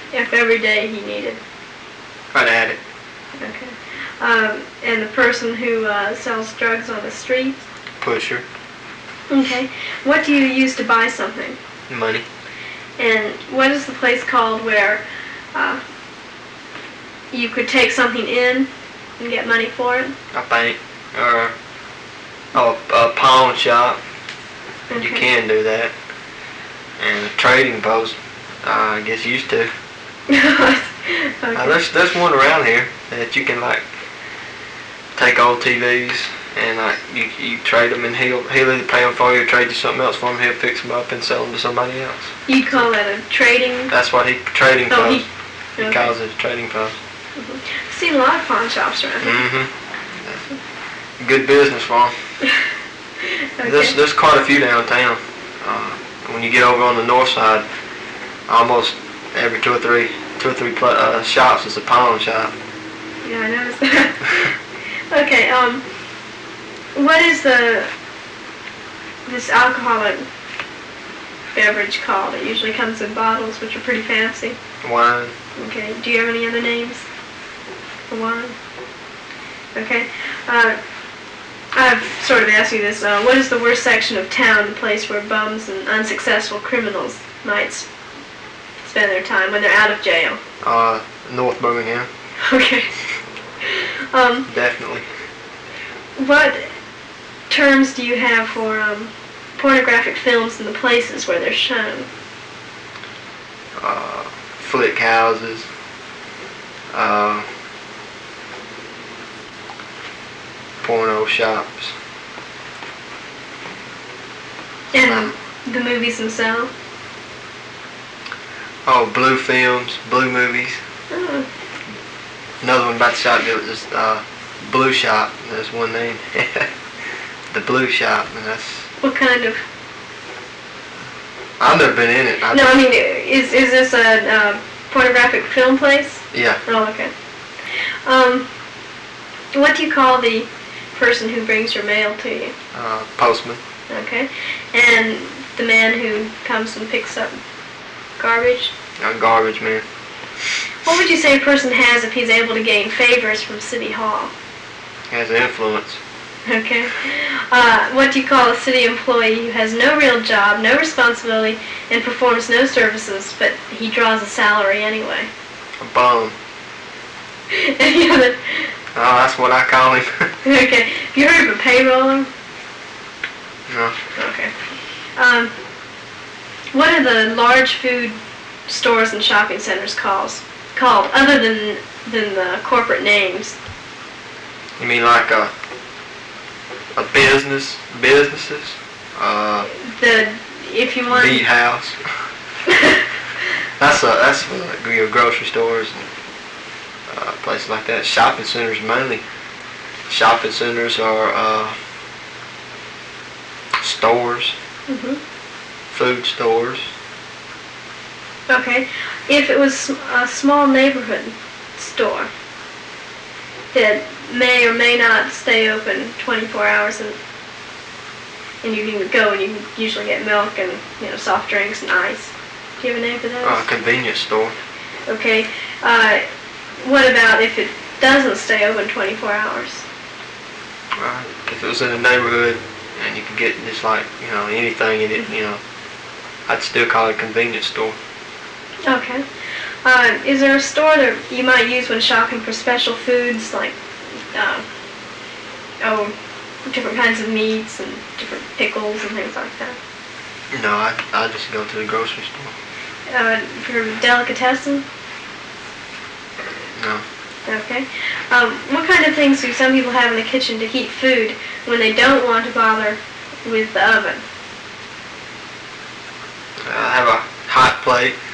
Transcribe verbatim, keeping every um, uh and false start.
If every day he needed. I'd add it. Okay. Um, and the person who uh, sells drugs on the street? Pusher. Okay. What do you use to buy something? Money. And what is the place called where uh, you could take something in and get money for it? A bank. Or oh, a pawn shop. Okay. You can do that. And a trading post, uh, I guess used to. Okay. Uh, there's, there's one around here that you can like take old T Vs and like you, you trade them and he'll, he'll either pay them for you or trade you something else for him. He'll fix them up and sell them to somebody else. You call that a trading? That's what he, trading Oh, post. he, He okay. calls it a trading post. Mm-hmm. I've seen a lot of pawn shops around here. Mm-hmm. Good business for him. Okay. There's, there's quite a few downtown. Uh, when you get over on the north side, almost every two or three, two or three pl- uh, shops is a pawn shop. Yeah, I noticed that. Okay, um, what is the, this alcoholic beverage called? It usually comes in bottles, which are pretty fancy. Wine. Okay, do you have any other names for wine? Okay, uh, I've sort of asked you this. Uh, what is the worst section of town, the place where bums and unsuccessful criminals might s- spend their time when they're out of jail? Uh, North Birmingham. Okay. Um, Definitely. what terms do you have for um, pornographic films and the places where they're shown? Uh, flick houses. Uh, porno shops. And the movies themselves? Oh, blue films, blue movies. Oh, Another one about the shop deal is uh, Blue Shop. That's one name. The Blue Shop, and that's. what kind of... I've never been in it. I've No, I mean, is is this a uh, pornographic film place? Yeah. Oh, okay. Um, what do you call the person who brings your mail to you? Uh, postman. Okay. And the man who comes and picks up garbage? A garbage man. What would you say a person has if he's able to gain favors from City Hall? Has influence. Okay. Uh, what do you call a city employee who has no real job, no responsibility, and performs no services, but he draws a salary anyway? A bum. Any other? Oh, that's what I call him. Okay. Have you heard of a payroller? No. Okay. Um, what are the large food stores and shopping centers calls, called, other than than the corporate names? You mean like a a business, businesses? Uh, The, if you want... meat house. That's a that's for like your grocery stores and uh, places like that. Shopping centers mainly. Shopping centers are uh, stores, Mm-hmm. food stores. Okay. If it was a small neighborhood store that may or may not stay open twenty-four hours, and and you can go and you can usually get milk and, you know, soft drinks and ice. Do you have a name for those? Uh, convenience store. Okay. Uh, what about if it doesn't stay open twenty-four hours? Uh, if it was in a neighborhood and you could get just like, you know, anything in it, you know, I'd still call it a convenience store. Okay. Uh, is there a store that you might use when shopping for special foods, like, uh, oh, different kinds of meats and different pickles and things like that? No, I I just go to the grocery store. Uh, for delicatessen? No. Okay. Um, what kind of things do some people have in the kitchen to heat food when they don't want to bother with the oven? I have a hot plate